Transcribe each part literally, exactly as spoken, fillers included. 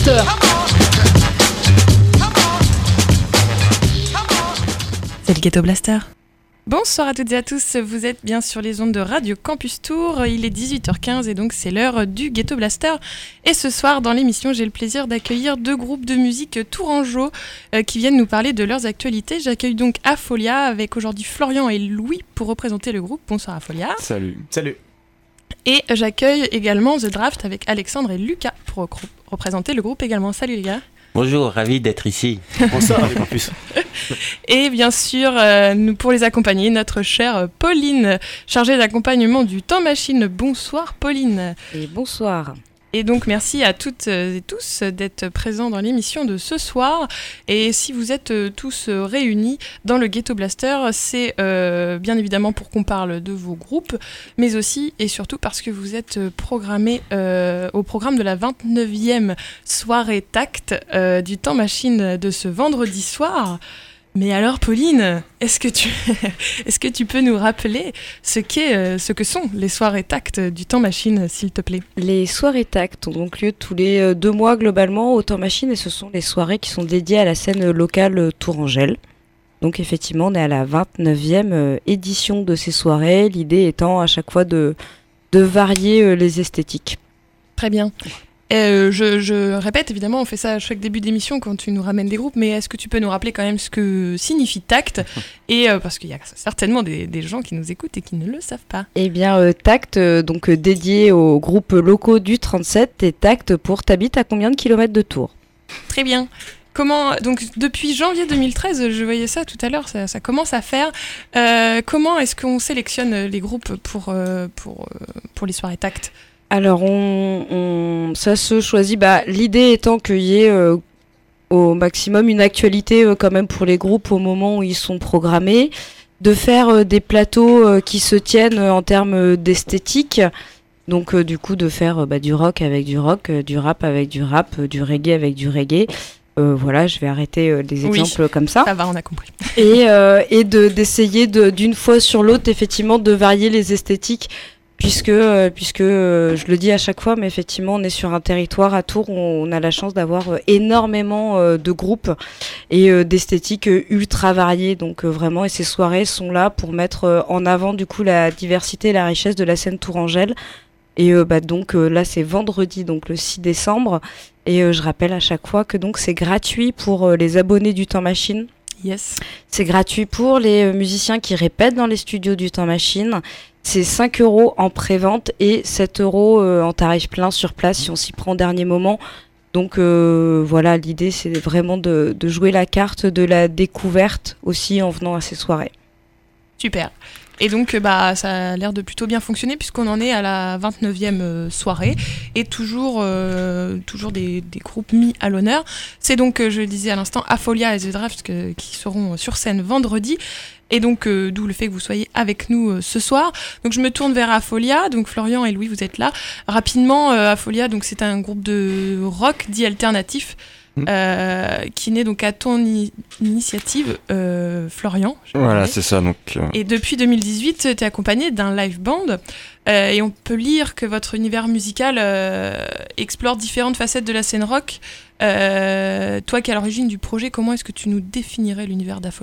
Blaster. C'est le Ghetto Blaster. Bonsoir à toutes et à tous, vous êtes bien sur les ondes de Radio Campus Tour, il est dix-huit heures quinze et donc c'est l'heure du Ghetto Blaster. Et ce soir dans l'émission, j'ai le plaisir d'accueillir deux groupes de musique tourangeaux euh, qui viennent nous parler de leurs actualités. J'accueille donc Afolia avec aujourd'hui Florian et Louis pour représenter le groupe. Bonsoir Afolia. Salut. Salut. Et j'accueille également The Draft avec Alexandre et Lucas pour recro- représenter le groupe également. Salut les gars. Bonjour, ravi d'être ici. Bonsoir, avec en plus. Et bien sûr, euh, nous, pour les accompagner, notre chère Pauline, chargée d'accompagnement du Temps Machine. Bonsoir Pauline. Et bonsoir. Et donc merci à toutes et tous d'être présents dans l'émission de ce soir. Et si vous êtes tous réunis dans le Ghetto Blaster, c'est euh, bien évidemment pour qu'on parle de vos groupes, mais aussi et surtout parce que vous êtes programmés euh, au programme de la vingt-neuvième soirée Tact euh, du Temps Machine de ce vendredi soir. Mais alors Pauline, est-ce que tu, est-ce que tu peux nous rappeler ce, qu'est, euh, ce que sont les soirées Tact du Temps Machine, s'il te plaît ? Les soirées Tact ont donc lieu tous les deux mois globalement au Temps Machine et ce sont les soirées qui sont dédiées à la scène locale tourangelle. Donc effectivement, on est à la vingt-neuvième édition de ces soirées, l'idée étant à chaque fois de, de varier les esthétiques. Très bien. Euh, je, je répète, évidemment, on fait ça à chaque début d'émission quand tu nous ramènes des groupes, mais est-ce que tu peux nous rappeler quand même ce que signifie Tact ? Et euh, parce qu'il y a certainement des, des gens qui nous écoutent et qui ne le savent pas. Eh bien, euh, Tact, euh, donc euh, dédié aux groupes locaux du trente-sept, et Tact pour t'habites à combien de kilomètres de Tours ? Très bien. Comment, donc depuis janvier deux mille treize, je voyais ça tout à l'heure, ça, ça commence à faire. Euh, comment est-ce qu'on sélectionne les groupes pour, euh, pour, euh, pour les soirées Tact ? Alors, on, on, ça se choisit, bah, l'idée étant qu'il y ait euh, au maximum une actualité euh, quand même pour les groupes au moment où ils sont programmés, de faire euh, des plateaux euh, qui se tiennent euh, en termes d'esthétique, donc euh, du coup de faire euh, bah, du rock avec du rock, euh, du rap avec du rap, euh, du reggae avec du reggae. Euh, voilà, je vais arrêter euh, des exemples oui, comme ça. Ça va, on a compris. Et, euh, et de, d'essayer de, d'une fois sur l'autre, effectivement, de varier les esthétiques. Puisque, euh, puisque euh, je le dis à chaque fois, mais effectivement, on est sur un territoire à Tours où on a la chance d'avoir euh, énormément euh, de groupes et euh, d'esthétiques euh, ultra variées. Donc euh, vraiment, et ces soirées sont là pour mettre euh, en avant du coup la diversité et la richesse de la scène tourangelle. Et euh, bah, donc euh, là, c'est vendredi, donc le six décembre. Et euh, je rappelle à chaque fois que donc c'est gratuit pour euh, les abonnés du Temps Machine. Yes. C'est gratuit pour les euh, musiciens qui répètent dans les studios du Temps Machine. C'est cinq euros en pré-vente et sept euros euh, en tarif plein sur place si on s'y prend au dernier moment. Donc euh, voilà, l'idée c'est vraiment de, de jouer la carte de la découverte aussi en venant à ces soirées. Super. Et donc bah, ça a l'air de plutôt bien fonctionner puisqu'on en est à la vingt-neuvième soirée et toujours, euh, toujours des, des groupes mis à l'honneur. C'est donc, je le disais à l'instant, Afolia et The Draft que, qui seront sur scène vendredi. Et donc, euh, d'où le fait que vous soyez avec nous euh, ce soir. Donc, je me tourne vers Afolia. Donc, Florian et Louis, vous êtes là. Rapidement, euh, Afolia, donc, c'est un groupe de rock dit alternatif mmh. euh, qui naît donc à ton i- initiative, euh, Florian. Voilà, c'est ça. Donc, euh... Et depuis deux mille dix-huit, tu es accompagné d'un live band. Euh, et on peut lire que votre univers musical euh, explore différentes facettes de la scène rock. Euh, toi qui es à l'origine du projet, comment est-ce que tu nous définirais l'univers d'Afolia ?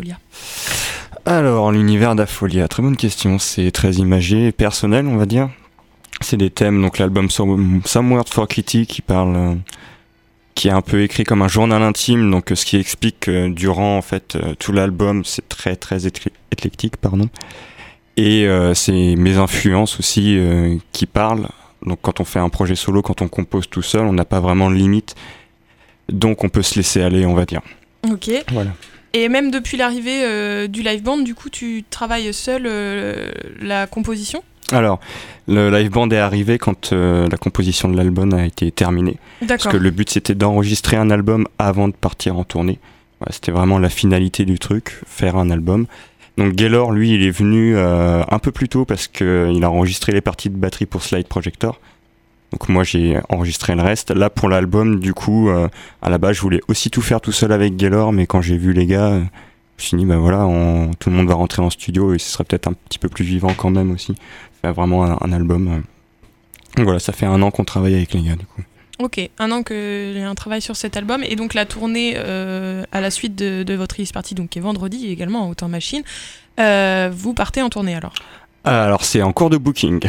Alors, l'univers d'Afolia, très bonne question. C'est très imagé et personnel, on va dire. C'est des thèmes, donc l'album Some Word for Kitty qui parle, euh, qui est un peu écrit comme un journal intime, donc euh, ce qui explique que durant en fait euh, tout l'album, c'est très très éclectique, pardon. Et euh, c'est mes influences aussi euh, qui parlent. Donc quand on fait un projet solo, quand on compose tout seul, on n'a pas vraiment de limite. Donc on peut se laisser aller, on va dire. Ok. Voilà. Et même depuis l'arrivée euh, du live band, du coup, tu travailles seul euh, la composition ? Alors, le live band est arrivé quand euh, la composition de l'album a été terminée. D'accord. Parce que le but, c'était d'enregistrer un album avant de partir en tournée. Ouais, c'était vraiment la finalité du truc, faire un album. Donc Gaylor, lui, il est venu euh, un peu plus tôt parce qu'il a enregistré les parties de batterie pour Slide Projector. Donc moi j'ai enregistré le reste. Là pour l'album, du coup, euh, à la base je voulais aussi tout faire tout seul avec Gaylor, mais quand j'ai vu les gars, euh, je me suis dit bah voilà, on, tout le monde va rentrer en studio et ce serait peut-être un petit peu plus vivant quand même aussi. Faire vraiment un, un album. Euh. Donc voilà, ça fait un an qu'on travaille avec les gars du coup. Ok, un an que j'ai un travail sur cet album et donc la tournée euh, à la suite de, de votre release party, donc qui est vendredi également en Autant Machine, euh, vous partez en tournée alors? Alors c'est en cours de booking.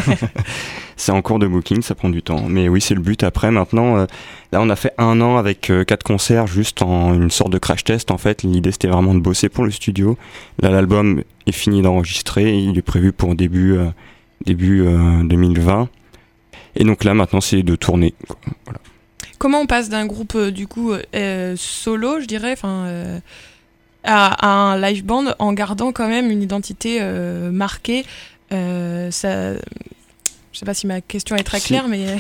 C'est en cours de booking, ça prend du temps. Mais oui, c'est le but. Après, maintenant, euh, là on a fait un an avec euh, quatre concerts, juste en une sorte de crash test en fait. L'idée c'était vraiment de bosser pour le studio. Là l'album est fini d'enregistrer, il est prévu pour début, euh, début euh, deux mille vingt. Et donc là, maintenant, c'est de tourner. Voilà. Comment on passe d'un groupe, euh, du coup, euh, solo, je dirais, enfin, euh, à, à un live band en gardant quand même une identité euh, marquée euh, ça... Je sais pas si ma question est très si. claire, mais...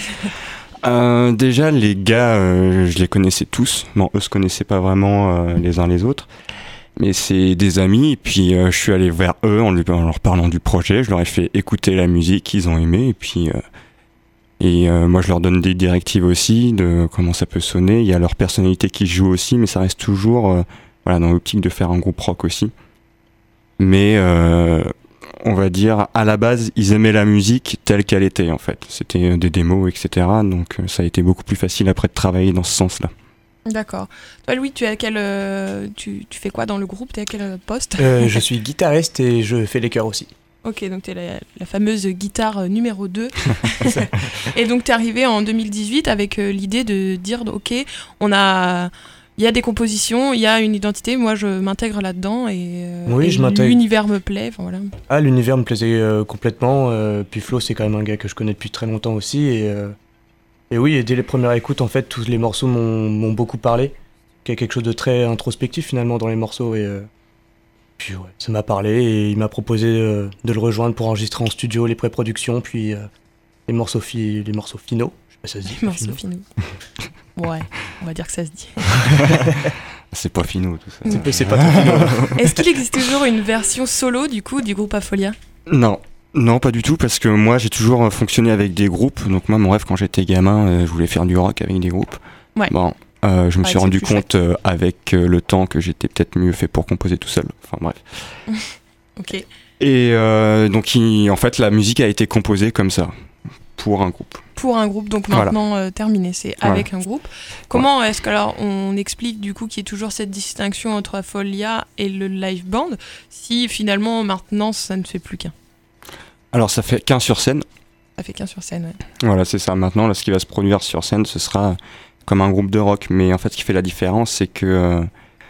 euh, déjà, les gars, euh, je les connaissais tous. Bon, eux se connaissaient pas vraiment euh, les uns les autres. Mais c'est des amis, et puis euh, je suis allé vers eux en, lui, en leur parlant du projet. Je leur ai fait écouter la musique, ils ont aimé, et puis... Euh, Et euh, moi, je leur donne des directives aussi de comment ça peut sonner. Il y a leur personnalité qui joue aussi, mais ça reste toujours euh, voilà, dans l'optique de faire un groupe rock aussi. Mais euh, on va dire, à la base, ils aimaient la musique telle qu'elle était, en fait. C'était des démos, et cetera. Donc ça a été beaucoup plus facile après de travailler dans ce sens-là. D'accord. Toi, Louis, tu, es à quel, euh, tu, tu fais quoi dans le groupe? Tu es à quel poste? euh, Je suis guitariste et je fais les chœurs aussi. Ok, donc tu es la, la fameuse guitare numéro deux. Et donc tu es arrivé en deux mille dix-huit avec euh, l'idée de dire, ok, on a... il y a des compositions, il y a une identité, moi je m'intègre là-dedans et, euh, oui, et je m'intègre. L'univers me plaît. Voilà. Ah, l'univers me plaisait euh, complètement. Euh, puis Flo, c'est quand même un gars que je connais depuis très longtemps aussi. Et, euh, et oui, et dès les premières écoutes, en fait, tous les morceaux m'ont, m'ont beaucoup parlé. Il y a quelque chose de très introspectif finalement dans les morceaux. Et, euh, Puis ouais, ça m'a parlé et il m'a proposé euh, de le rejoindre pour enregistrer en studio les pré-productions, puis euh, les, morceaux fi- les morceaux finaux. Je sais pas si ça se dit. Les morceaux finaux. Ouais, on va dire que ça se dit. C'est pas finaux tout ça. C'est, c'est pas tout finaux. Est-ce qu'il existe toujours une version solo du coup du groupe Afolia? Non. Non, pas du tout, parce que moi j'ai toujours fonctionné avec des groupes. Donc moi, mon rêve quand j'étais gamin, euh, je voulais faire du rock avec des groupes. Ouais. Bon. Euh, je me Ouais, suis c'est rendu plus compte euh, avec euh, le temps que j'étais peut-être mieux fait pour composer tout seul. Enfin bref. Ok. Et euh, donc il, en fait la musique a été composée comme ça, pour un groupe. Pour un groupe, donc Voilà. maintenant euh, terminé, c'est Voilà. avec un groupe. Comment est-ce que alors on explique du coup qu'il y ait toujours cette distinction entre Afolia et le live band, si finalement maintenant ça ne fait plus qu'un? Alors ça fait qu'un sur scène. Ça fait qu'un sur scène, ouais. Voilà, c'est ça. Maintenant, là, ce qui va se produire sur scène, ce sera comme un groupe de rock. Mais en fait, ce qui fait la différence, c'est que euh,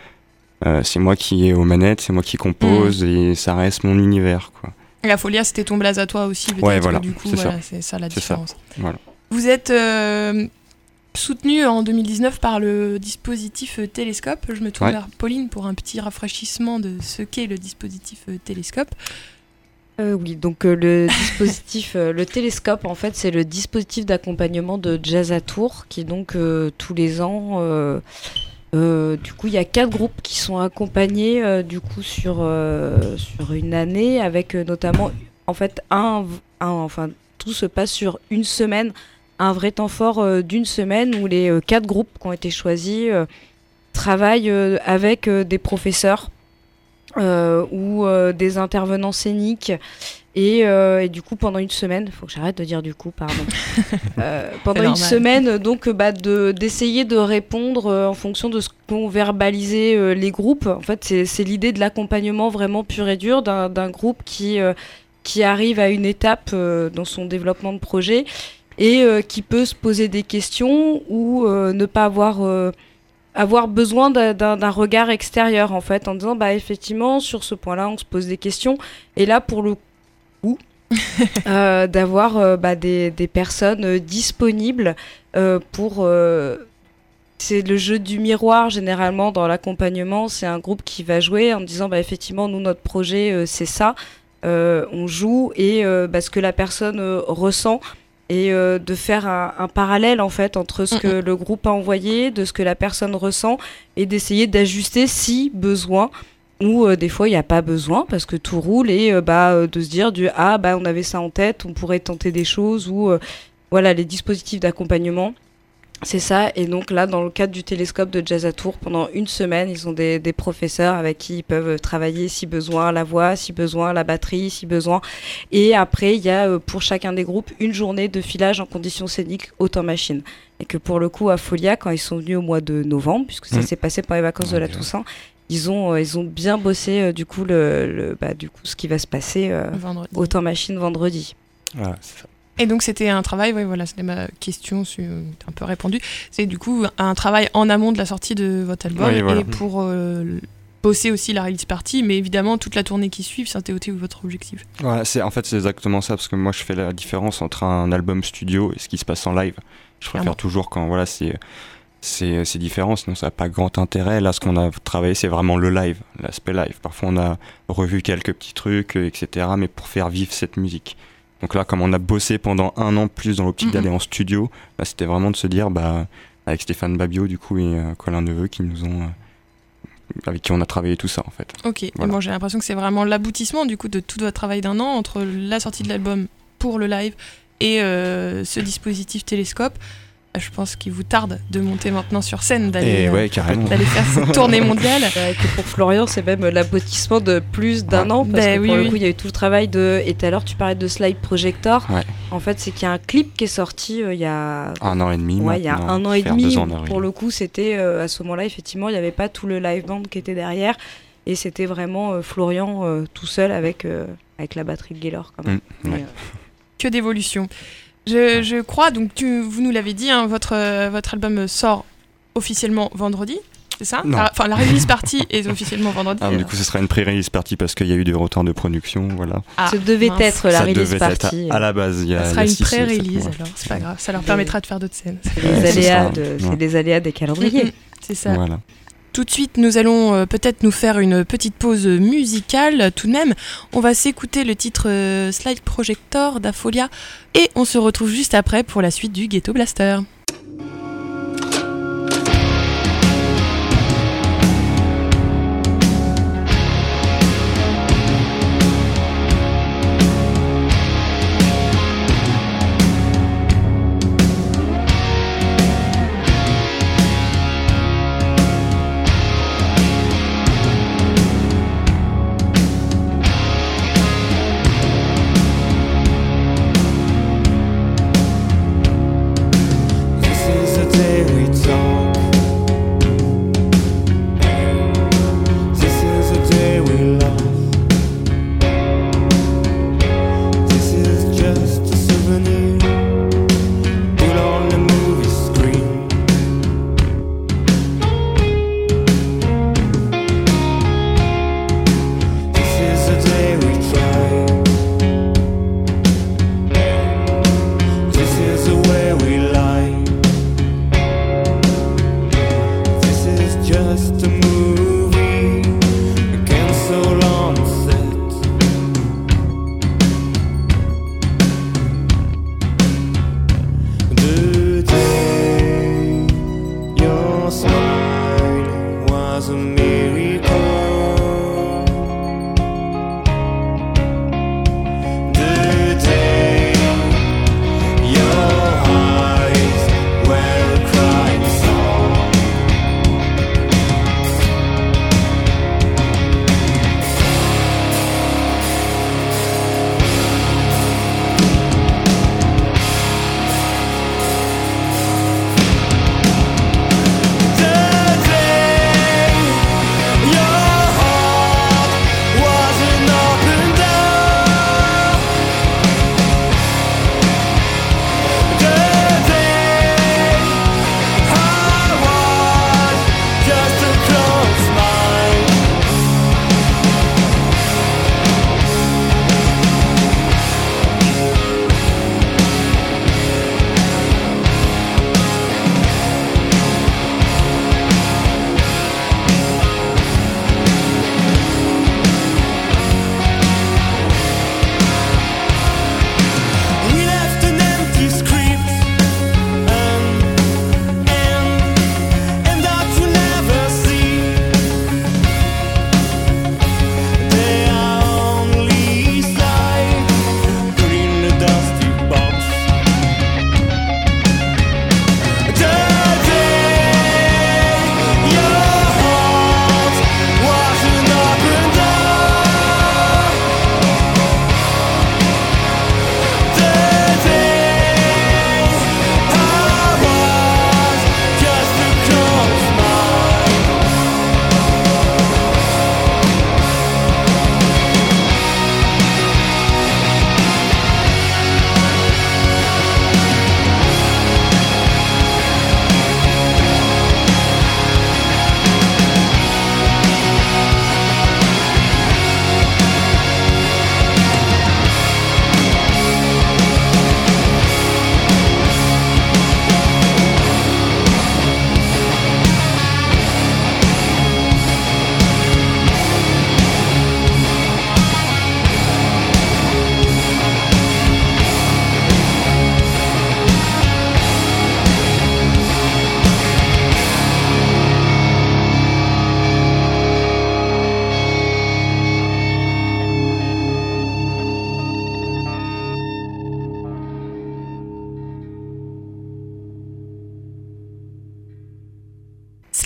euh, c'est moi qui est aux manettes, c'est moi qui compose, mmh. et ça reste mon univers, quoi. Et Afolia, c'était ton blaze à toi aussi, peut-être, ouais, voilà, que du coup, c'est, voilà, ça. c'est ça la c'est différence. Ça. Voilà. Vous êtes euh, soutenu en deux mille dix-neuf par le dispositif euh, Télescope. Je me tourne ouais. vers Pauline pour un petit rafraîchissement de ce qu'est le dispositif euh, Télescope. Euh, oui, donc euh, le dispositif, euh, le Télescope, en fait, c'est le dispositif d'accompagnement de Jazz à Tours, qui donc euh, tous les ans, euh, euh, du coup, il y a quatre groupes qui sont accompagnés euh, du coup sur euh, sur une année, avec euh, notamment, en fait, un, un, enfin, tout se passe sur une semaine, un vrai temps fort euh, d'une semaine où les euh, quatre groupes qui ont été choisis euh, travaillent euh, avec euh, des professeurs. Euh, ou euh, des intervenants scéniques et, euh, et du coup pendant une semaine, il faut que j'arrête de dire du coup, pardon. euh, pendant une semaine, donc bah, de, d'essayer de répondre euh, en fonction de ce qu'ont verbalisé euh, les groupes. En fait, c'est, c'est l'idée de l'accompagnement vraiment pur et dur d'un, d'un groupe qui, euh, qui arrive à une étape euh, dans son développement de projet et euh, qui peut se poser des questions ou euh, ne pas avoir... Euh, avoir besoin d'un, d'un, d'un regard extérieur en fait, en disant bah effectivement sur ce point-là on se pose des questions et là pour le coup euh, d'avoir euh, bah, des, des personnes euh, disponibles euh, pour euh, c'est le jeu du miroir généralement dans l'accompagnement, c'est un groupe qui va jouer en disant bah effectivement nous notre projet euh, c'est ça, euh, on joue et euh, bah, ce que la personne euh, ressent et euh, de faire un, un parallèle en fait entre ce que le groupe a envoyé, de ce que la personne ressent et d'essayer d'ajuster si besoin ou euh, des fois il n'y a pas besoin parce que tout roule et euh, bah, euh, de se dire du ah bah on avait ça en tête, on pourrait tenter des choses ou euh, voilà les dispositifs d'accompagnement. C'est ça, et donc là, dans le cadre du Télescope de Jazz à Tours, pendant une semaine, ils ont des, des professeurs avec qui ils peuvent travailler si besoin, la voix, si besoin, la batterie, si besoin. Et après, il y a pour chacun des groupes une journée de filage en conditions scéniques au temps machine. et que pour le coup à Folia, quand ils sont venus au mois de novembre, puisque ça mmh. s'est passé pendant les vacances okay. de la Toussaint, ils ont, euh, ils ont bien bossé euh, du coup, le, le, bah, du coup ce qui va se passer euh, au Temps Machine vendredi. Voilà, c'est ça. Et donc c'était un travail, ouais, voilà, c'était ma question, c'est un peu répondu. C'est du coup un travail en amont de la sortie de votre album oui, voilà. et pour euh, bosser aussi la release party, mais évidemment toute la tournée qui suit, c'était aussi votre objectif. Ouais, c'est, en fait c'est exactement ça, parce que moi je fais la différence entre un album studio et ce qui se passe en live. Je préfère Clairement. toujours quand voilà, c'est, c'est, c'est différent, sinon ça n'a pas grand intérêt. Là ce qu'on a travaillé c'est vraiment le live, l'aspect live. Parfois on a revu quelques petits trucs, et cetera, mais pour faire vivre cette musique. Donc là, comme on a bossé pendant un an plus dans l'optique mm-hmm. d'aller en studio, là, c'était vraiment de se dire, bah, avec Stéphane Babio du coup et euh, Colin Neveu qui nous ont, euh, avec qui on a travaillé tout ça en fait. Ok. Voilà. Et bon, j'ai l'impression que c'est vraiment l'aboutissement du coup de tout votre travail d'un an entre la sortie de l'album pour le live et euh, ce dispositif télescope. Je pense qu'il vous tarde de monter maintenant sur scène, d'aller, ouais, euh, d'aller faire cette tournée mondiale. Ouais, que pour Florian, c'est même l'aboutissement de plus d'un ouais. an, parce ben, que oui, pour oui. le coup, il y a eu tout le travail de... Et tout à l'heure, tu parlais de Slide Projector. Ouais. En fait, c'est qu'il y a un clip qui est sorti euh, il y a... Un an et demi. Ouais, il y a un an et demi. Pour le coup, c'était... Euh, à ce moment-là, effectivement, il n'y avait pas tout le live band qui était derrière. Et c'était vraiment euh, Florian euh, tout seul avec, euh, avec la batterie de Gaylor, quand même. Mmh, ouais. Et, euh... Que d'évolution. Je, je crois, donc tu, vous nous l'avez dit, hein, votre, euh, votre album sort officiellement vendredi, c'est ça ? Enfin, la, la release party est officiellement vendredi. Ah, du coup, ce sera une pré-release party parce qu'il y a eu des retards de production, voilà. Ah, ce devait mince. être la ça release party. À, à la base, il y a. Ça sera il y a une six, pré-release alors, c'est pas grave, ça leur permettra de faire d'autres scènes. C'est les aléas, de, c'est les aléas des calendriers. C'est ça. Voilà. Tout de suite, nous allons euh, peut-être nous faire une petite pause musicale. Tout de même, on va s'écouter le titre euh, Slide Projector d'Afolia et on se retrouve juste après pour la suite du Ghetto Blaster.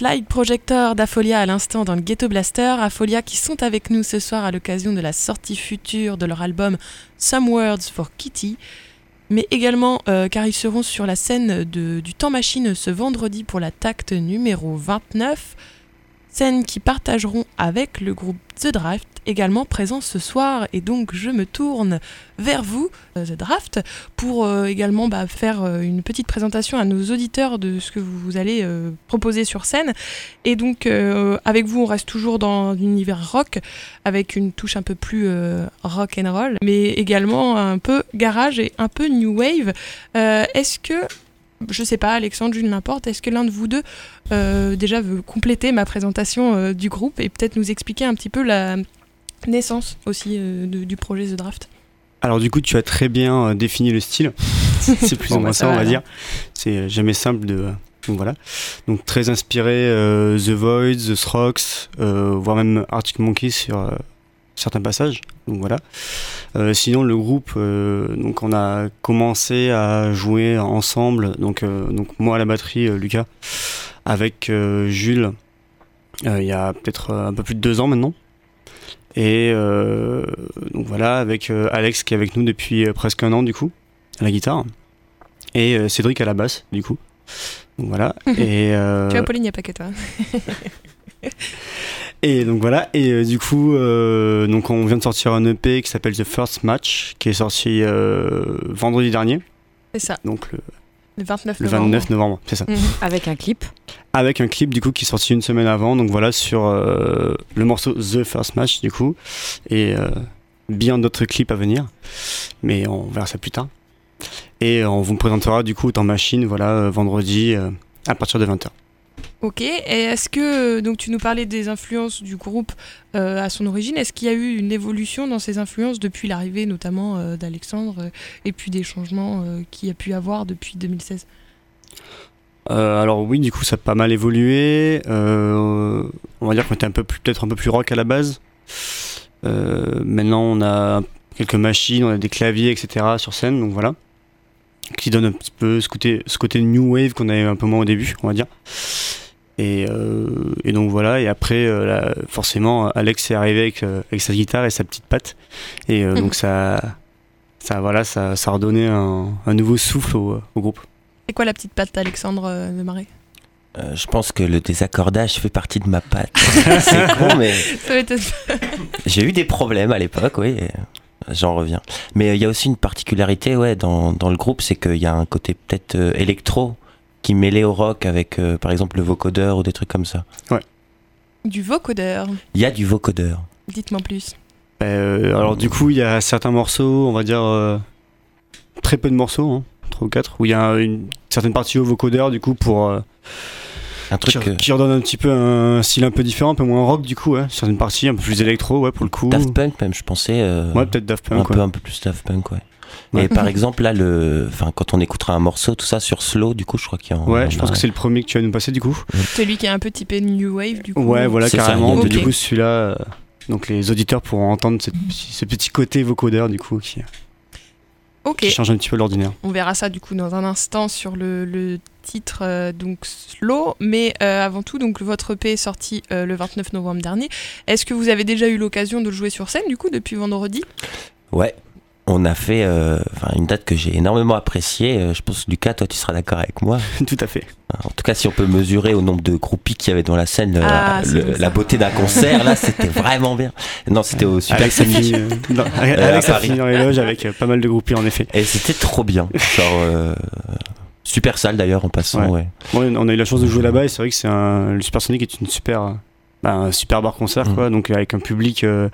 Slide Projector d'Afolia à l'instant dans le Ghetto Blaster. Afolia qui sont avec nous ce soir à l'occasion de la sortie future de leur album Some Words for Kitty, mais également euh, car ils seront sur la scène de, du Temps Machine ce vendredi pour la Tact numéro vingt-neuf, scène qu'ils partageront avec le groupe The Draft, également présent ce soir. Et donc je me tourne vers vous, euh, The Draft, pour euh, également bah, faire euh, une petite présentation à nos auditeurs de ce que vous allez euh, proposer sur scène. Et donc euh, avec vous on reste toujours dans l'univers rock, avec une touche un peu plus euh, rock and roll, mais également un peu garage et un peu new wave. Euh, est-ce que Je sais pas, Alexandre, Jules, n'importe, est-ce que l'un de vous deux euh, déjà veut compléter ma présentation euh, du groupe et peut-être nous expliquer un petit peu la naissance aussi euh, de, du projet The Draft? Alors du coup, tu as très bien euh, défini le style. C'est plus Bon, ou moins bah, ça, ça on va, va alors. dire. C'est jamais simple de... Donc voilà. Donc très inspiré euh, The Void, The Strokes, euh, voire même Arctic Monkeys sur euh, certains passages. Donc voilà. Euh, sinon le groupe, euh, donc on a commencé à jouer ensemble. Donc, euh, donc moi à la batterie, euh, Lucas, avec euh, Jules, euh, il y a peut-être euh, un peu plus de deux ans maintenant. Et euh, donc voilà, avec euh, Alex qui est avec nous depuis euh, presque un an du coup, à la guitare. Et euh, Cédric à la basse du coup. Donc voilà. Et, euh, Tu vois, Pauline, il n'y a pas que toi. et donc voilà. Et euh, du coup, euh, donc on vient de sortir un E P qui s'appelle The First Match, qui est sorti euh, vendredi dernier. C'est ça, Donc le, le vingt-neuf le novembre. vingt-neuf novembre, c'est ça. Mhm. Avec un clip. Avec un clip du coup qui est sorti une semaine avant. Donc voilà, sur euh, le morceau The First Match du coup. Et euh, bien d'autres clips à venir. Mais on verra ça plus tard. Et on vous présentera du coup Temps Machine, voilà, euh, vendredi euh, à partir de vingt heures. Ok, et est-ce que, donc tu nous parlais des influences du groupe euh, à son origine, est-ce qu'il y a eu une évolution dans ces influences depuis l'arrivée notamment euh, d'Alexandre euh, et puis des changements euh, qu'il y a pu avoir depuis deux mille seize? Euh, alors oui, du coup ça a pas mal évolué. Euh, on va dire qu'on était un peu plus, peut-être un peu plus rock à la base. Euh, maintenant on a quelques machines, on a des claviers, et cetera sur scène, donc voilà, qui donne un petit peu ce côté, ce côté new wave qu'on avait un peu moins au début, on va dire. Et, euh, et donc voilà. Et après, euh, là, forcément, Alex est arrivé avec, euh, avec sa guitare et sa petite patte, et euh, donc ça, ça voilà, ça, ça a redonné un, un nouveau souffle au, au groupe. C'est quoi la petite patte d'Alexandre euh, de Marais? Euh, je pense que le désaccordage fait partie de ma patte. C'est con, mais Ça va être- j'ai eu des problèmes à l'époque, oui. et J'en reviens. Mais il y a aussi une particularité, ouais, dans, dans le groupe, c'est qu'il y a un côté peut-être euh, électro qui est mêlé au rock avec, euh, par exemple, le vocodeur ou des trucs comme ça. Du vocodeur, Il y a du vocodeur. dites-moi plus. Euh, alors du coup, il y a certains morceaux, on va dire euh, très peu de morceaux, hein, trois ou quatre, où il y a une certaine partie au vocodeur du coup pour euh, Un qui, truc. euh, qui redonne un petit peu un style un peu différent, un peu moins rock du coup, ouais. Certaines parties un peu plus électro, ouais, pour le coup. Daft Punk, même, je pensais. euh, Ouais, peut-être Daft un Punk. peu, Ouais. un peu plus Daft Punk, ouais. Ouais. Et par exemple, là, le, enfin, quand on écoutera un morceau, tout ça sur Slow, du coup, je crois qu'il y en Ouais, en je a pense un. que c'est le premier que tu vas nous passer du coup. Celui qui est un peu typé New Wave du coup. Ouais, voilà, C'est ça, carrément. il y a Donc, deux du coup, trucs. celui-là, euh, donc les auditeurs pourront entendre cette- ce petit côté vocodeur du coup qui, Ok, qui change un petit peu l'ordinaire. on verra ça du coup dans un instant sur le, le titre euh, donc Slow, mais euh, avant tout donc votre E P est sorti euh, le vingt-neuf novembre dernier. Est-ce que vous avez déjà eu l'occasion de le jouer sur scène du coup depuis vendredi? Ouais. On a fait euh, enfin, une date que j'ai énormément appréciée. Euh, Je pense, Lucas, toi, tu seras d'accord avec moi. Tout à fait. En tout cas, si on peut mesurer au nombre de groupies qu'il y avait dans la scène, Ah, euh, c'est le- beau, ça. la beauté d'un concert, là, c'était vraiment bien. Non, c'était au Super Alex a Sonic. fini, euh, non, à Alex a Paris. fini dans les loges avec euh, pas mal de groupies en effet. Et c'était trop bien. Genre, euh, super salle d'ailleurs en passant, Ouais. ouais. Bon, on a eu la chance de jouer là-bas et c'est vrai que c'est un, le Super Sonic est une super, euh, bah, un super bar concert Mm. quoi, donc avec un public euh,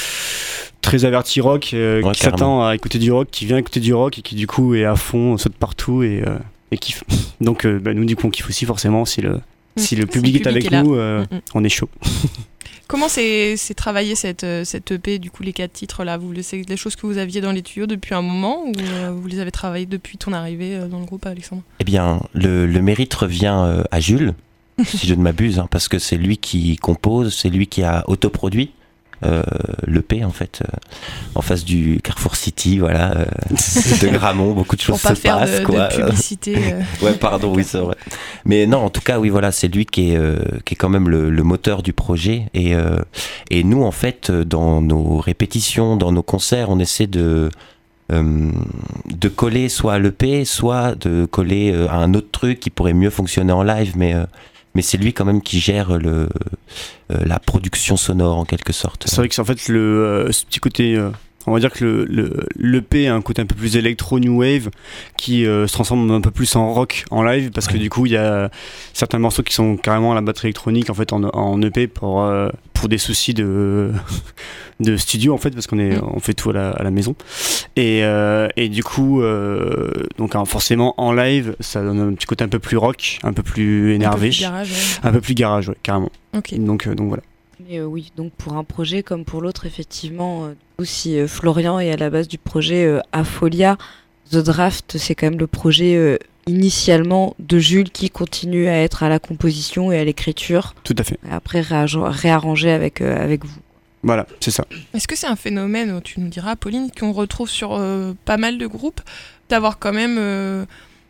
très averti rock euh, Ouais, qui carrément. s'attend à écouter du rock, qui vient écouter du rock et qui du coup est à fond, saute partout et, euh, et kiffe. Donc euh, bah, nous du coup on kiffe aussi forcément si le, si le public est avec là. nous, euh, Mm, mm. on est chaud. Comment c'est c'est travaillé cette, euh, cette E P, du coup les quatre titres là? Vous, c'est des choses que vous aviez dans les tuyaux depuis un moment ou euh, vous les avez travaillées depuis ton arrivée euh, dans le groupe, Alexandre? Eh bien, le, le mérite revient euh, à Jules, si je ne m'abuse, hein, parce que c'est lui qui compose, c'est lui qui a autoproduit euh, l'E P en fait, euh, en face du Carrefour City, voilà, euh, de Gramont, beaucoup de choses Pour pas se faire passent, de, quoi. de publicité. Euh... Ouais, pardon, oui, c'est vrai. Mais non, en tout cas, oui, voilà, c'est lui qui est, euh, qui est quand même le, le moteur du projet. Et, euh, et nous, en fait, dans nos répétitions, dans nos concerts, on essaie de, euh, de coller soit à l'E P, soit de coller euh, à un autre truc qui pourrait mieux fonctionner en live, mais... Euh, mais c'est lui quand même qui gère le, euh, la production sonore en quelque sorte. C'est vrai que c'est en fait le euh, ce petit côté, euh, on va dire que le, le, l'E P a un côté un peu plus électro new wave qui euh, se transforme un peu plus en rock en live parce que Ouais. du coup il y a certains morceaux qui sont carrément à la batterie électronique en fait en, en E P pour euh, pour des soucis de de studio en fait parce qu'on est Mm. on fait tout à la, à la maison et euh, et du coup euh, donc hein, forcément en live ça donne un petit côté un peu plus rock, un peu plus énervé, Un peu plus garage, ouais. un peu plus garage, ouais, carrément. Ok. Donc euh, donc voilà. Mais euh, oui, donc pour un projet comme pour l'autre, effectivement, euh, du coup, si euh, Florian est à la base du projet euh, Afolia, The Draft, c'est quand même le projet euh, initialement de Jules qui continue à être à la composition et à l'écriture, Tout à fait. et après réarrange- réarranger avec, euh, avec vous. Voilà, c'est ça. Est-ce que c'est un phénomène, tu nous diras, Pauline, qu'on retrouve sur euh, pas mal de groupes, d'avoir quand même, euh,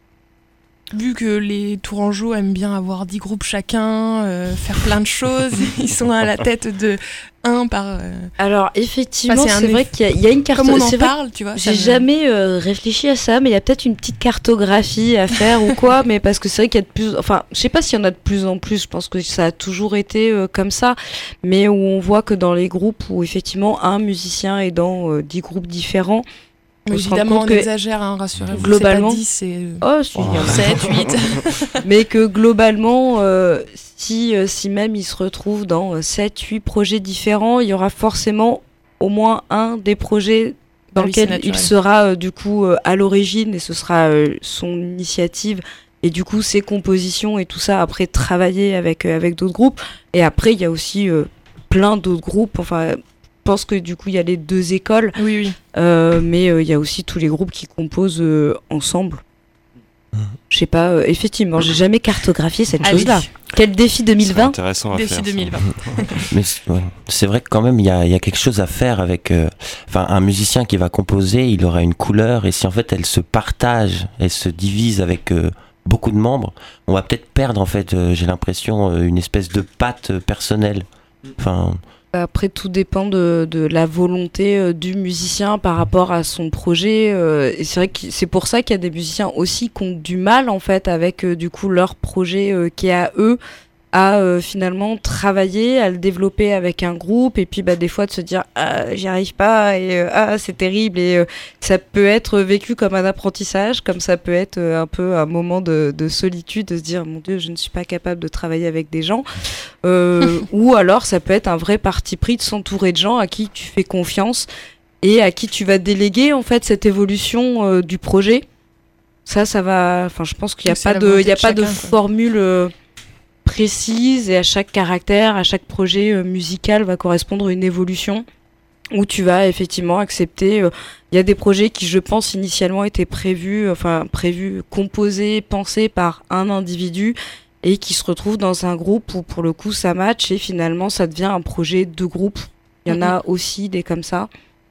vu que les Tourangeaux aiment bien avoir dix groupes chacun, euh, faire plein de choses, ils sont à la tête de un par... euh, Alors effectivement, Bah, c'est un c'est vrai eff- qu'il y a, il y a une carte. Comme on en c'est vrai parle, tu vois. ça J'ai me- jamais euh, réfléchi à ça, mais il y a peut-être une petite cartographie à faire ou quoi, mais parce que c'est vrai qu'il y a de plus, enfin, je sais pas s'il y en a de plus en plus. Je pense que ça a toujours été euh, comme ça, mais où on voit que dans les groupes où effectivement un musicien est dans euh, dix groupes différents, Mais on se rend évidemment, compte on que exagère, hein, rassurez-vous. globalement- C'est pas dix, c'est oh, si, il y en a. sept, huit. mais que globalement, euh, si, euh, si même il se retrouve dans sept huit projets différents, il y aura forcément au moins un des projets dans Ah oui, c'est lequel il naturel. sera euh, du coup euh, à l'origine et ce sera euh, son initiative et du coup ses compositions et tout ça après travailler avec, euh, avec d'autres groupes. Et après il y a aussi euh, plein d'autres groupes, enfin je pense que du coup il y a les deux écoles, Oui, oui. euh, mais euh, il y a aussi tous les groupes qui composent euh, ensemble. Je sais pas, euh, effectivement, j'ai jamais cartographié cette Allez. chose-là. Quel défi deux mille C'est vingt? intéressant à Défi faire. ça. deux mille vingt. Mais c'est ouais. C'est vrai que quand même il y a, il y a quelque chose à faire avec euh, enfin un musicien qui va composer, il aura une couleur et si en fait elle se partage, elle se divise avec euh, beaucoup de membres, on va peut-être perdre en fait euh, j'ai l'impression euh, une espèce de patte euh, personnelle. Enfin Après, tout dépend de, de la volonté euh, du musicien par rapport à son projet. euh, et c'est vrai que c'est pour ça qu'il y a des musiciens aussi qui ont du mal en fait avec euh, du coup leur projet euh, qui est à eux, à euh, finalement travailler, à le développer avec un groupe et puis bah, des fois de se dire ah, j'y arrive pas et euh, ah c'est terrible et euh, ça peut être vécu comme un apprentissage, comme ça peut être euh, un peu un moment de, de solitude, de se dire mon Dieu je ne suis pas capable de travailler avec des gens. Euh, ou alors ça peut être un vrai parti pris de s'entourer de gens à qui tu fais confiance et à qui tu vas déléguer en fait cette évolution euh, du projet. Ça, ça va. Enfin, je pense qu'il n'y a Donc, c'est pas la de, volonté il y a de pas de chacun, quoi. formule euh, précise et à chaque caractère, à chaque projet euh, musical va correspondre une évolution où tu vas effectivement accepter. euh, Il y a des projets qui, je pense, initialement étaient prévus, enfin prévus, composés, pensés par un individu et qui se retrouvent dans un groupe où pour le coup ça match et finalement ça devient un projet de groupe. Il y en a aussi des comme ça.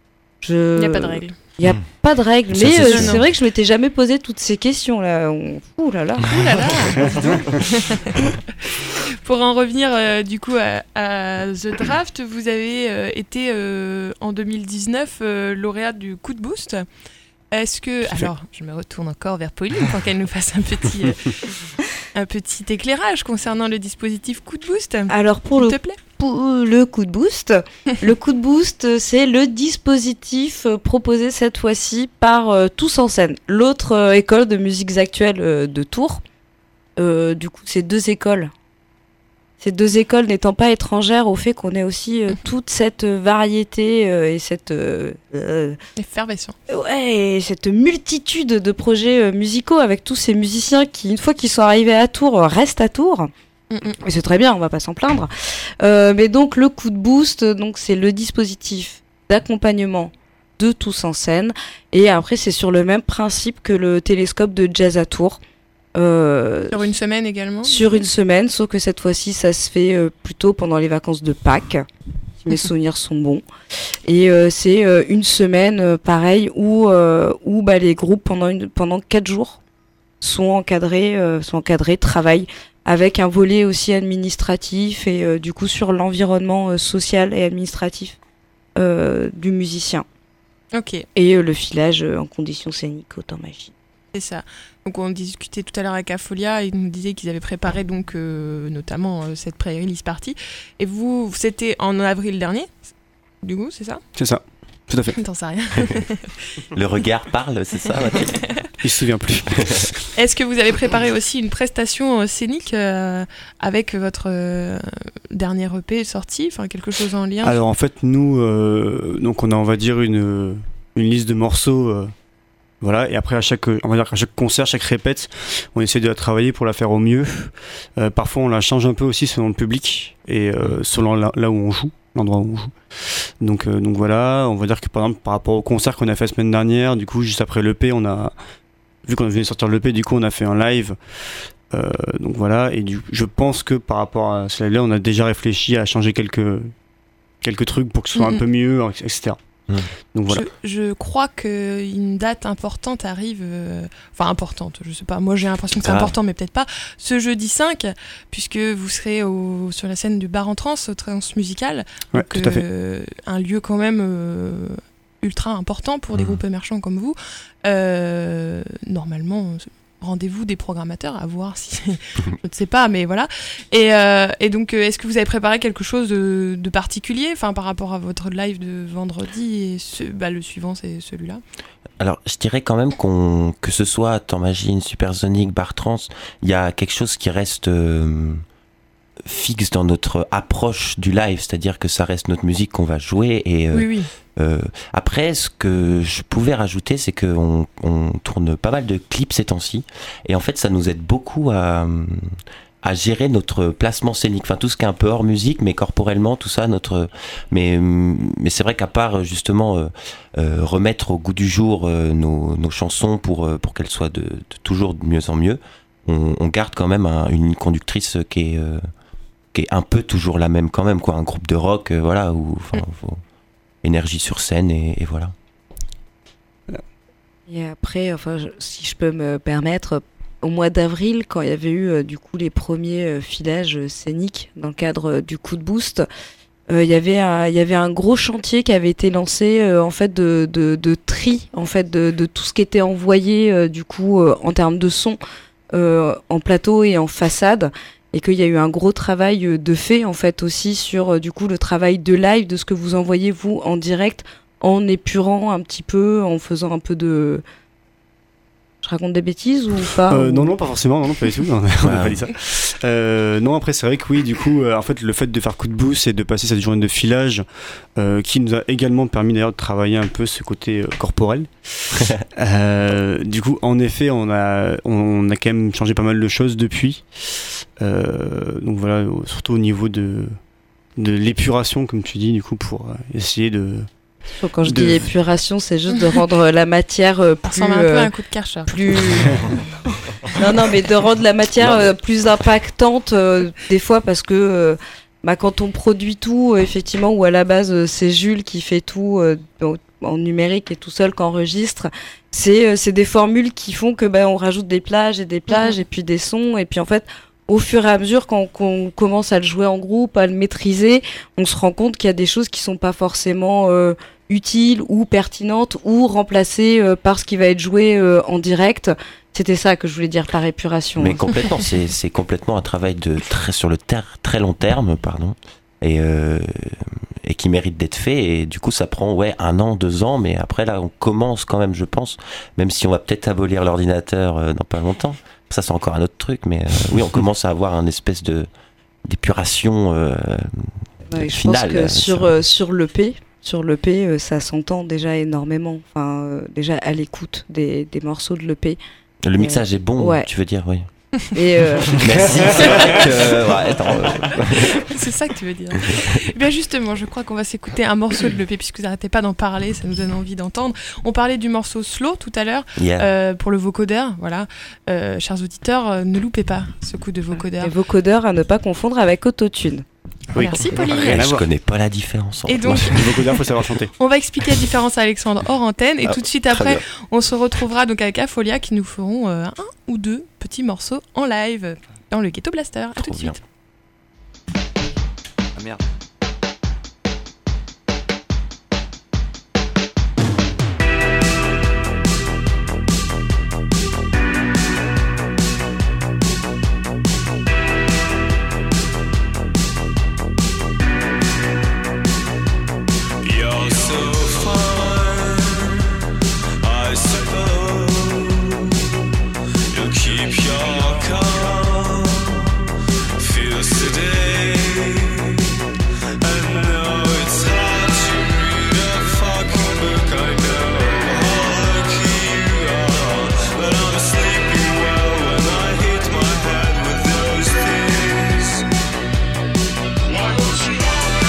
Je... Il n'y a pas de règle. Il n'y a Hmm. pas de règle, Ça, mais c'est euh, sûr. c'est vrai que je m'étais jamais posé toutes ces questions là. On... Ouh là là. Ouh là là. Pour en revenir euh, du coup à, à The Draft, vous avez euh, été euh, en deux mille dix-neuf euh, lauréat du Coup de Boost. Est-ce que Tout à fait. alors je me retourne encore vers Pauline pour qu'elle nous fasse un petit euh, un petit éclairage concernant le dispositif Coup de Boost, Alors pour s'il le, te plaît. pour le coup de boost, le coup de boost, c'est le dispositif euh, proposé cette fois-ci par euh, Tous en scène, l'autre euh, école de musiques actuelles euh, de Tours. Euh, du coup, ces deux écoles, ces deux écoles n'étant pas étrangères au fait qu'on ait aussi euh, toute cette variété euh, et cette euh, euh, Effervescent. ouais, et cette multitude de projets euh, musicaux avec tous ces musiciens qui, une fois qu'ils sont arrivés à Tours, euh, restent à Tours. Mm, mm. Et c'est très bien, on va pas s'en plaindre. Euh, mais donc le coup de boost, donc c'est le dispositif d'accompagnement de Tous en scène. Et après, c'est sur le même principe que le télescope de jazz à Tours. Euh, Sur une semaine également. sur une semaine, sauf que cette fois-ci, ça se fait euh, plutôt pendant les vacances de Pâques. Si si mes souvenirs sont bons. Et euh, c'est euh, une semaine, euh, pareil, où, euh, où bah, les groupes, pendant, une, pendant quatre jours, sont encadrés, euh, sont encadrés, travaillent avec un volet aussi administratif et euh, du coup sur l'environnement euh, social et administratif euh, du musicien. Ok. Et euh, le filage euh, en conditions scéniques au temps magie. C'est ça. Donc on discutait tout à l'heure avec Afolia, ils nous disaient qu'ils avaient préparé donc euh, notamment euh, cette pré-release party. Et vous, c'était en avril dernier, du coup, c'est ça ? C'est ça, tout à fait. T'en sais rien. Le regard parle, c'est ça, Mathilde ? Il se souvient plus. Est-ce que vous avez préparé aussi une prestation euh, scénique euh, avec votre euh, dernier E P sorti, enfin quelque chose en lien ? Alors en fait, nous, euh, donc on a, on va dire, une, une liste de morceaux. Euh, Voilà, et après à chaque, on va dire qu'à chaque concert, chaque répète, on essaie de la travailler pour la faire au mieux. Euh, parfois on la change un peu aussi selon le public et euh, selon là, là où on joue, l'endroit où on joue. Donc, euh, donc voilà, on va dire que par exemple par rapport au concert qu'on a fait la semaine dernière, du coup juste après l'E P, on a, vu qu'on venait de sortir l'E P, du coup on a fait un live. Euh, donc voilà, et du, je pense que par rapport à cela-là, on a déjà réfléchi à changer quelques, quelques trucs pour que ce soit Mm-hmm. un peu mieux, et cetera. Mmh. Donc voilà. Je, je crois qu'une date importante arrive, euh, enfin importante, je sais pas, moi j'ai l'impression que c'est Ah. important, mais peut-être pas, ce jeudi cinq, puisque vous serez au, sur la scène du Bar en Trans, au Trans Musical, Ouais, donc, tout à fait. euh, un lieu quand même euh, ultra important pour des Mmh. groupes émergents comme vous. Euh, normalement, rendez-vous des programmateurs à voir si je ne sais pas, mais voilà. Et, euh, et donc euh, est-ce que vous avez préparé quelque chose de, de particulier, enfin par rapport à votre live de vendredi et ce, bah, le suivant c'est celui-là? Alors, je dirais quand même qu'on, que ce soit Temps Machine, Supersonic, Bar Trans, il y a quelque chose qui reste euh, fixe dans notre approche du live, c'est-à-dire que ça reste notre musique qu'on va jouer et euh, Oui, oui. Euh, après, ce que je pouvais rajouter, c'est qu'on on tourne pas mal de clips ces temps-ci, et en fait, ça nous aide beaucoup à, à gérer notre placement scénique, enfin tout ce qui est un peu hors musique, mais corporellement, tout ça, notre. Mais mais c'est vrai qu'à part justement euh, euh, remettre au goût du jour euh, nos, nos chansons pour pour qu'elles soient de, de toujours de mieux en mieux, on, on garde quand même un, une conductrice qui est euh, qui est un peu toujours la même quand même, quoi, un groupe de rock, euh, voilà, où enfin. Faut, énergie sur scène et, et voilà. Et après, enfin, je, si je peux me permettre, au mois d'avril, quand il y avait eu euh, du coup les premiers euh, filages euh, scéniques dans le cadre euh, du coup de boost, euh, il y avait un, il y avait un gros chantier qui avait été lancé euh, en fait de, de, de tri en fait de, de tout ce qui était envoyé euh, du coup euh, en termes de son euh, en plateau et en façade. Et qu'il y a eu un gros travail de fait en fait aussi sur du coup le travail de live, de ce que vous envoyez vous en direct, en épurant un petit peu, en faisant un peu de... Je raconte des bêtises ou pas euh, ou... Non, non, pas forcément, non, non pas du tout, on n'a pas dit ça. Euh, non, après, c'est vrai que oui, du coup, euh, en fait, le fait de faire coup de boost et de passer cette journée de filage, euh, qui nous a également permis d'ailleurs de travailler un peu ce côté euh, corporel. euh, du coup, en effet, on a, on a quand même changé pas mal de choses depuis. Euh, donc voilà, surtout au niveau de, de l'épuration, comme tu dis, du coup, pour essayer de... Donc, quand je de... dis épuration, c'est juste de rendre la matière euh, plus... Ça ressemble un peu à un coup de Karcher. Plus... non, non, mais de rendre la matière euh, plus impactante, euh, des fois, parce que euh, bah, quand on produit tout, euh, effectivement, ou à la base, euh, c'est Jules qui fait tout euh, donc, en numérique et tout seul qu'enregistre, c'est, euh, c'est des formules qui font que bah, on rajoute des plages et des plages, mmh. et puis des sons, et puis en fait... Au fur et à mesure, quand on commence à le jouer en groupe, à le maîtriser, on se rend compte qu'il y a des choses qui sont pas forcément euh, utiles ou pertinentes ou remplacées euh, par ce qui va être joué euh, en direct. C'était ça que je voulais dire par épuration. Mais complètement, c'est, c'est complètement un travail de très, sur le ter- très long terme, pardon, et, euh, et qui mérite d'être fait. Et du coup, ça prend ouais un an, deux ans, mais après là, on commence quand même, je pense, même si on va peut-être abolir l'ordinateur euh, dans pas longtemps. Ça, c'est encore un autre truc, mais euh, oui, on commence à avoir un espèce de d'épuration euh, ouais, je finale. pense que sur euh, sur l'E P, sur l'E P, euh, ça s'entend déjà énormément. Enfin, euh, déjà à l'écoute des, des morceaux de l'E P. Le mixage euh, est bon, ouais. Tu veux dire, oui. Et euh... Merci, c'est vrai que... Ouais, attends, euh... c'est ça que tu veux dire. Et bien justement, je crois qu'on va s'écouter un morceau de l'E P, puisque vous n'arrêtez pas d'en parler, ça nous donne envie d'entendre. On parlait du morceau Slow tout à l'heure, yeah. euh, pour le vocodeur, voilà. Euh, chers auditeurs, euh, ne loupez pas ce coup de vocodeur. Et vocodeur à ne pas confondre avec autotune. Oui. Merci Pauline. Rien à Je voir. connais pas la différence. Et donc, Le vocodeur, faut savoir chanter. on va expliquer la différence à Alexandre hors antenne. Et Ah, tout de suite très après, bien. on se retrouvera donc avec Afolia qui nous feront euh, un ou deux petits morceaux en live dans le Ghetto Blaster. À tout de Trop bien. suite. Ah merde. You're so fine, I suppose. You'll keep your calm, feels today. I know it's hard to read a fucking book, I know how lucky you are. But I'm sleeping well when I hit my head with those things. Why won't you?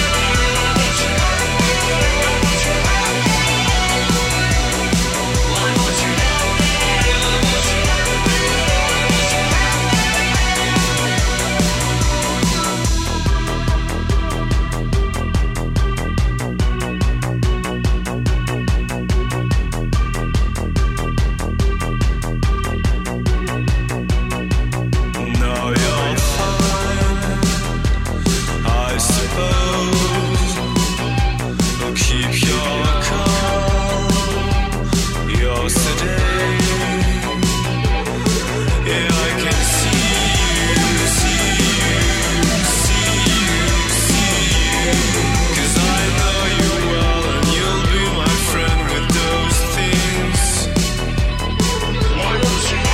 No, you're fine, I suppose. But keep your calm, yours today. Yeah, I can see you, see you, see you, see you. 'Cause I know you well and you'll be my friend with those things. Why won't you?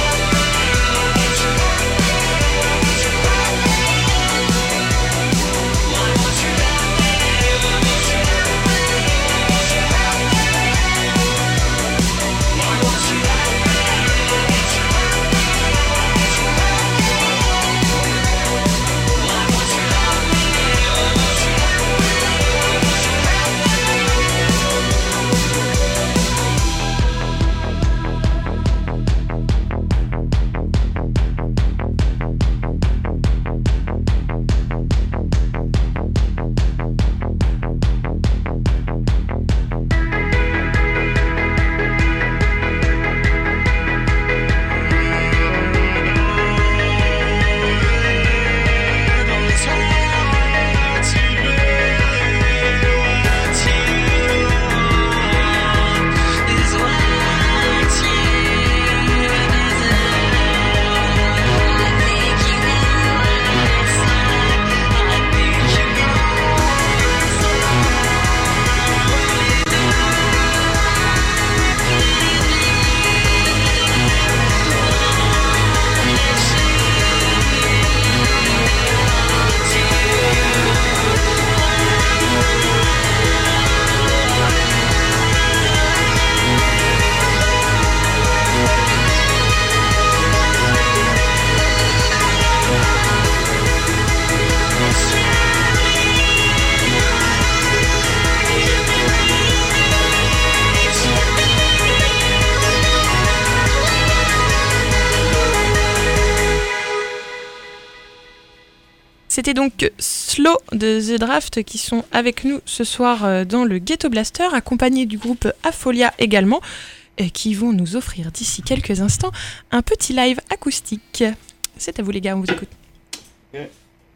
C'était donc Slow de The Draft qui sont avec nous ce soir euh, dans le Ghetto Blaster, accompagnés du groupe Afolia également, et qui vont nous offrir d'ici quelques instants un petit live acoustique. C'est à vous les gars, on vous écoute. Ouais.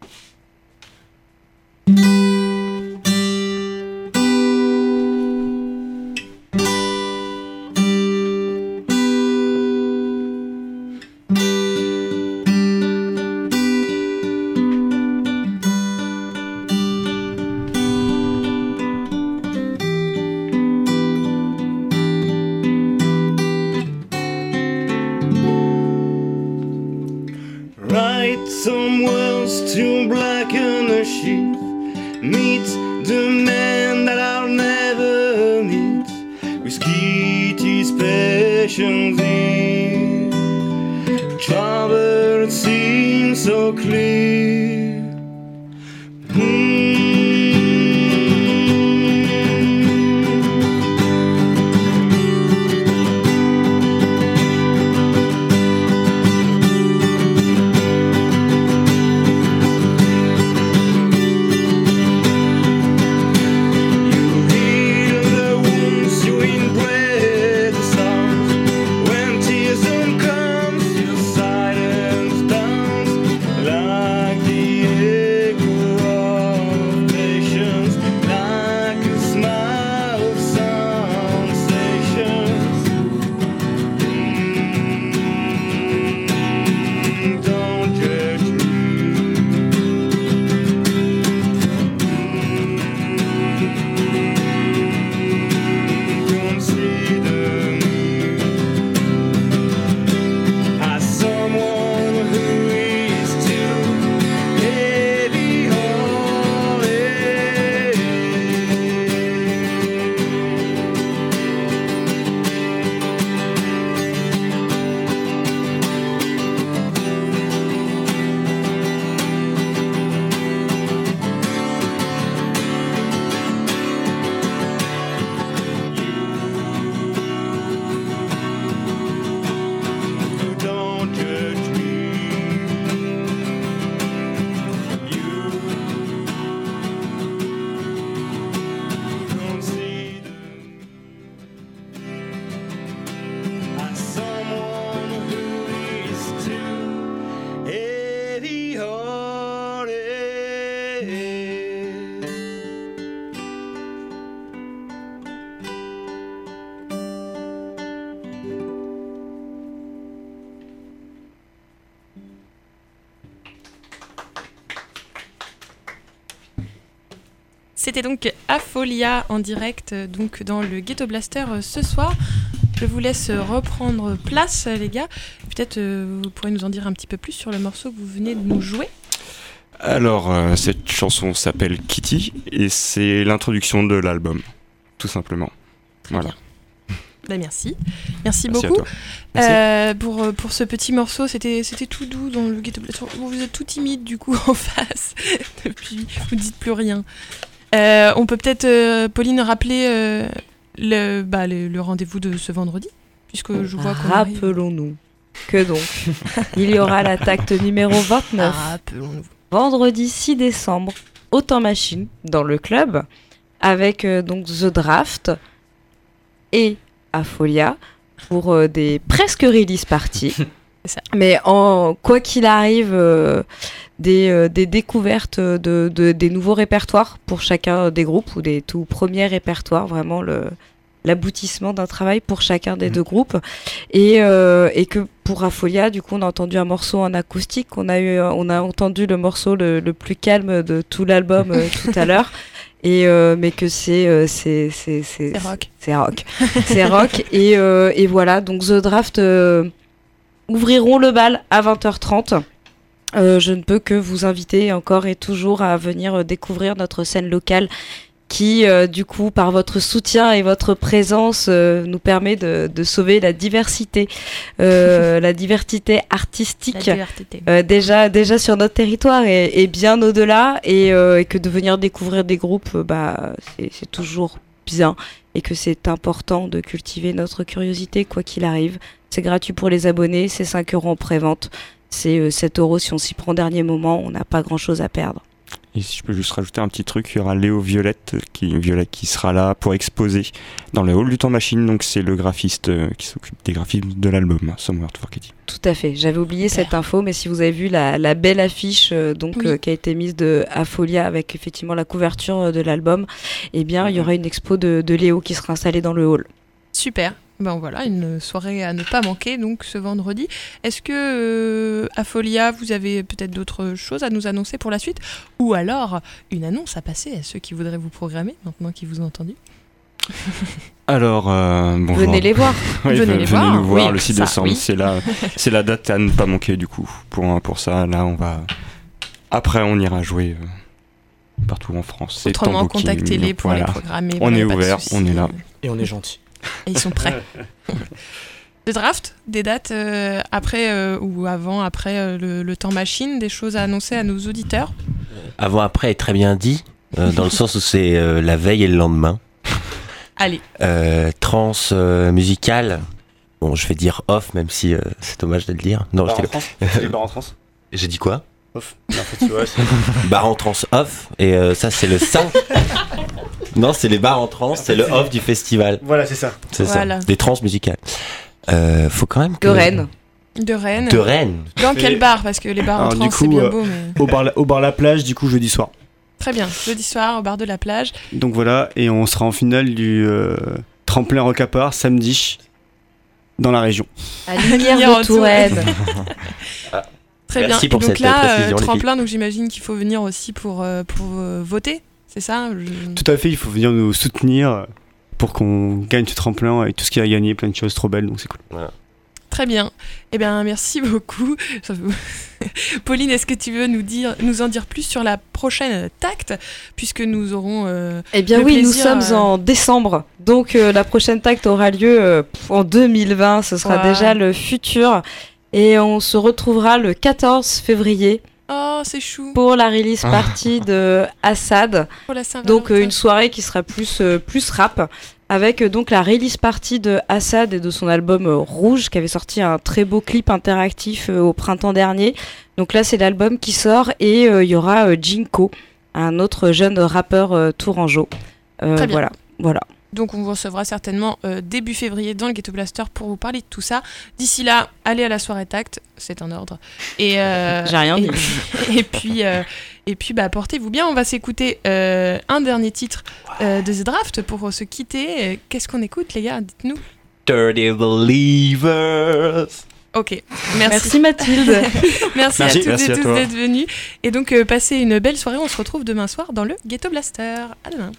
Write some words to blacken the sheet. Meet the man that I'll never meet. Whiskey, tease, patience, trouble seems so clear. Mm. C'était donc Afolia en direct euh, donc dans le Ghetto Blaster euh, ce soir. Je vous laisse euh, reprendre place, euh, les gars. Peut-être euh, vous pourrez nous en dire un petit peu plus sur le morceau que vous venez de nous jouer. Alors, euh, cette chanson s'appelle Kitty et c'est l'introduction de l'album, tout simplement. Très Voilà. bien. Ben, merci. Merci, Merci à beaucoup. toi. Merci. Euh, pour, pour ce petit morceau, c'était, c'était tout doux dans le Ghetto Blaster. Bon, vous êtes tout timide du coup en face. Depuis, vous ne dites plus rien. Euh, on peut peut-être, euh, Pauline, rappeler euh, le, bah, le, le rendez-vous de ce vendredi, puisque je vois qu'on arrive. Rappelons-nous que donc, il y aura la tacte numéro vingt-neuf, Rappelons-nous. vendredi six décembre, au Temps Machine, dans le club, avec euh, donc The Draft et Afolia pour euh, des presque release parties. C'est ça. Mais en quoi qu'il arrive, euh, des, euh, des découvertes de, de- des nouveaux répertoires pour chacun des groupes ou des tout premiers répertoires, vraiment le, l'aboutissement d'un travail pour chacun des Mhm. deux groupes. Et, euh, et que pour Afolia, du coup, on a entendu un morceau en acoustique, on a, eu, on a entendu le morceau le, le plus calme de tout l'album euh, tout à l'heure. Et euh, mais que c'est euh, c'est c'est c'est C'est rock. c'est rock c'est rock et euh, et voilà, donc The Draft euh, ouvriront le bal à vingt heures trente. Euh, je ne peux que vous inviter encore et toujours à venir euh, découvrir notre scène locale qui, euh, du coup, par votre soutien et votre présence, euh, nous permet de, de sauver la diversité, euh, la diversité artistique. La diversité. Euh, déjà, déjà sur notre territoire et, et bien au-delà, et, euh, et que de venir découvrir des groupes, euh, bah, c'est, c'est toujours bien, et que c'est important de cultiver notre curiosité quoi qu'il arrive. C'est gratuit pour les abonnés, c'est cinq euros en pré-vente, c'est euh, sept euros si on s'y prend au dernier moment, on n'a pas grand-chose à perdre. Et si je peux juste rajouter un petit truc, il y aura Léo Violette qui, Violette qui sera là pour exposer dans le hall du Temps Machine. Donc c'est le graphiste euh, qui s'occupe des graphismes de l'album Somewhere to Kitty. Tout à fait. J'avais oublié Super. cette info, mais si vous avez vu la, la belle affiche euh, donc Oui. euh, qui a été mise de Afolia avec effectivement la couverture euh, de l'album, eh bien il y aura une expo de, de Léo qui sera installée dans le hall. Super. Ben voilà, une soirée à ne pas manquer donc ce vendredi. Est-ce que euh, Afolia, vous avez peut-être d'autres choses à nous annoncer pour la suite, ou alors une annonce à passer à ceux qui voudraient vous programmer maintenant qu'ils vous ont entendu? Alors, euh, bonjour. Venez les voir. Oui, Venez ve- les venez voir, nous voir oui, le six ça, décembre. oui. C'est la, c'est la date à ne pas manquer du coup. Pour, pour ça, là, on va. Après, on ira jouer euh, partout en France. C'est Autrement, Tambo qui- contactez-les pour voilà. les programmer. On voilà, est pas de ouvert, souci. on est là. Et on est gentil. Et ils sont prêts. Le draft, des dates euh, après euh, ou avant, après euh, le, le Temps Machine, des choses à annoncer à nos auditeurs? Avant après est très bien dit, euh, dans le sens où c'est euh, la veille et le lendemain. Allez, Euh, trans euh, musicale. Bon, je vais dire off, même si euh, c'est dommage de le dire. Non, Bar je en t'ai- France. C'est les bars en France. j'ai dit quoi? Off. En fait, tu vois, c'est- Bar en trans off, et euh, ça c'est le cinq. Non, c'est les bars en trans, c'est le off du festival. Voilà, c'est ça. C'est Voilà. ça, des trans musicales. Euh, faut quand même que... De Rennes. de Rennes. De Rennes. Dans Et- quel bar? Parce que les bars en Alors, du trans, c'est coup, bien euh, beau, mais... Au bar, la- au bar La Plage, du coup, jeudi soir. Très bien, jeudi soir au bar de la plage. Donc voilà, et on sera en finale du euh, tremplin Rocapart samedi dans la région. À Lumière Lumière en de Touraine. Très Merci bien. pour Et donc cette, là, euh, euh, précision, les tremplin, donc j'imagine qu'il faut venir aussi pour, euh, pour euh, voter, c'est ça? Je- Tout à fait, il faut venir nous soutenir pour qu'on gagne ce tremplin et tout ce qu'il y a à gagner, plein de choses trop belles, donc c'est cool. Très bien. Eh bien, merci beaucoup. Ça vous- Pauline, est-ce que tu veux nous, dire, nous en dire plus sur la prochaine Tact, puisque nous aurons... euh, Eh bien Le oui, nous plaisir, sommes euh, en décembre, donc euh, la prochaine Tact aura lieu euh, pff, en deux mille vingt, ce sera Ouais. déjà le futur, et on se retrouvera le quatorze février Oh, c'est chou. pour la release party de Assad, Pour la Saint-Valentin. donc euh, une soirée qui sera plus, euh, plus rap, avec euh, donc la release party de Assad et de son album euh, Rouge, qui avait sorti un très beau clip interactif euh, au printemps dernier. Donc là, c'est l'album qui sort, et euh, il y aura euh, Jinko, un autre jeune rappeur euh, tourangeau. Euh, Très bien. Voilà, voilà. Donc on vous recevra certainement euh, début février dans le Ghetto Blaster pour vous parler de tout ça. D'ici là, allez à la soirée Tact, c'est un ordre. Et, euh, J'ai rien et dit. Puis, et puis, euh, et puis bah, portez-vous bien. On va s'écouter euh, un dernier titre euh, de The Draft pour se quitter. Euh, Qu'est-ce qu'on écoute, les gars? Dites-nous. Dirty Believers. Ok, merci. Merci Mathilde. Merci, Merci, à toutes merci et à tous toi. d'être venus. Et donc, euh, passez une belle soirée. On se retrouve demain soir dans le Ghetto Blaster. À demain.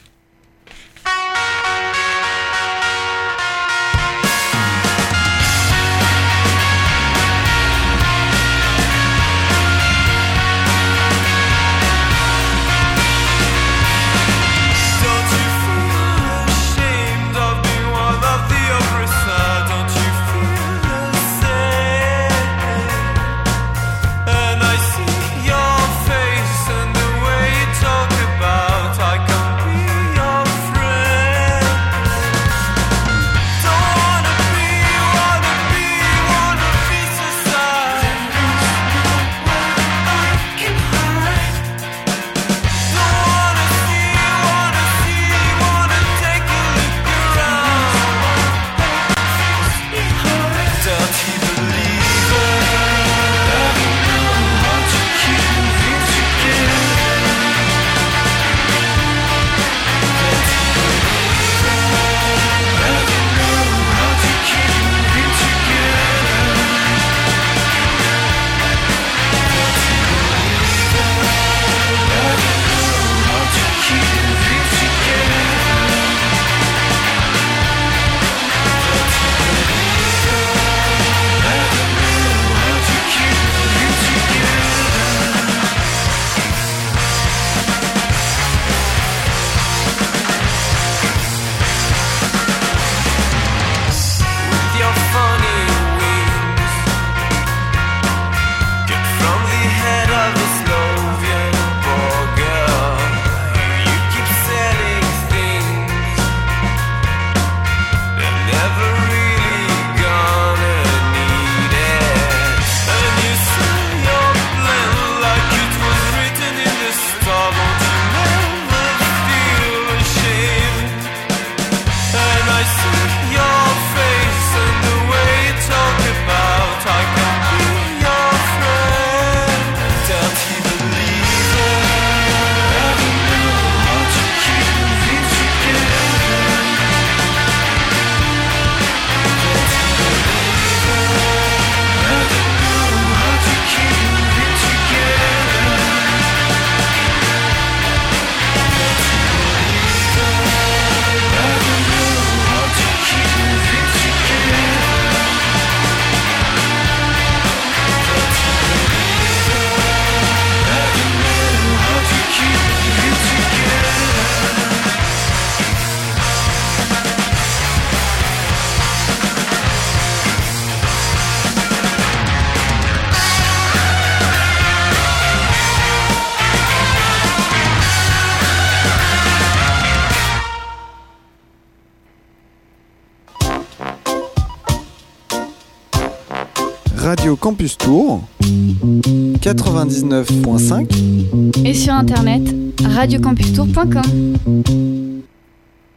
Don't you feel ashamed of being one of the oppressor? Don't you feel the same? And I see your face and the way you talk about I can be your friend. Don't wanna be, wanna be, wanna be society. I can hide. Don't wanna see, wanna see, wanna take a look around. Dirty believer, never know how to keep moving together. Dirty believer, never know how to keep moving together. Dirty believer, never know how to keep moving together. Dirty believer, never know how to keep moving together. With your funny wings, get from the head of the Slovian poor girl. You keep selling things they're never really gonna need it. And you sell your plan like it was written in the star. Don't you never feel ashamed? And I see your face and the way you talk about I can be your friend. Dirty believer, never know how to keep moving together. Dirty believer, never know how to keep moving together. Dirty believer, never know how to keep moving together. Dirty believer, never know how to keep moving together. Radio Campus Tour quatre-vingt-dix-neuf point cinq Et sur internet, radio campus tour point com.